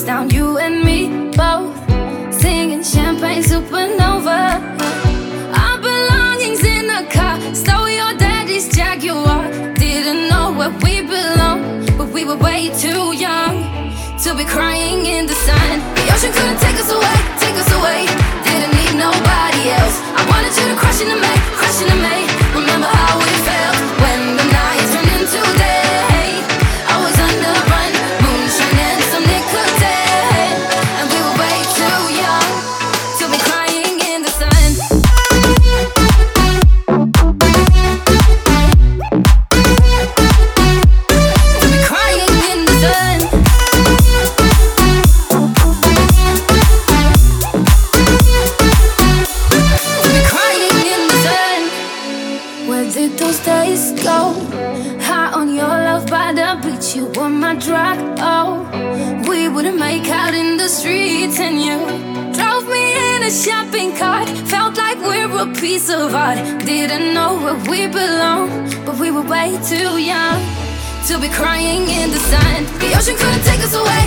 down, you and me both, singing champagne supernova. Our belongings in a car, stole your daddy's Jaguar. Didn't know where we belong, but we were way too young to be crying in the sun. The ocean couldn't take us away, take us away. Didn't need nobody else. I wanted you to crash into me, crash into me. Remember how we felt when the night turned into day. I was on the run, moonshine and some nicotine, and we were way too young to be crying in the sun. To be crying in the sun. To be crying in the sun. Where did those days go? High on your love by the beach, you were my drug. Oh, we wouldn't make out in the streets, and you drove me in a shopping cart. Felt like we're a piece of art. Didn't know where we belong, but we were way too young to be crying in the sun. The ocean couldn't take us away,